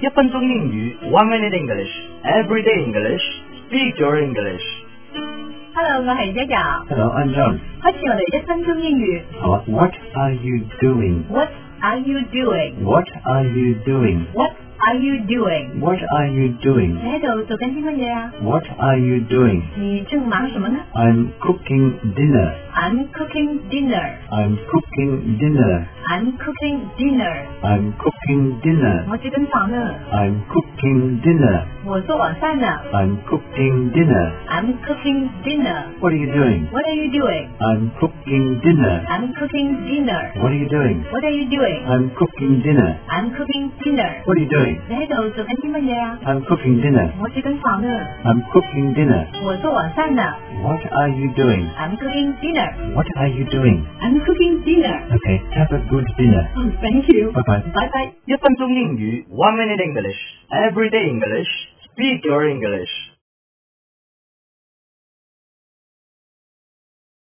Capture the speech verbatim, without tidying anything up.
一分钟英语 one minute English everyday English speak your English Hello， 我係一日。 Hello, I'm John. 開始我哋一分鐘英語。 好啊 What are you doing? What are you doing? What are you doing? What are you doing? What are you doing? 你喺度做緊啲乜嘢啊？ What are you doing? 你正忙什麼呢？ I'm cooking dinner. I'm cooking dinner. I'm cooking dinner. I'm cooking dinner. I'm cooking dinner. 我煮緊飯呢。 I'm cooking dinner. 我做晚飯呢。 I'm cooking dinner. I'm cooking dinner. What are you doing? What are you doing? I'm cooking dinner. I'm cooking dinner. What are you doing? What are you doing? I'm cooking dinner. I'm cooking dinner. What are you doing? 你喺度做緊啲乜嘢啊？ I'm cooking dinner. 我煮緊飯呢。 I'm cooking dinner. 我做晚飯呢。 What are you doing? I'm cooking dinner. What are you doing? I'm cooking dinner. Okay, have a good dinner. Oh, thank you. Bye bye. Bye bye. 一分鐘英語 one minute English everyday English speak your English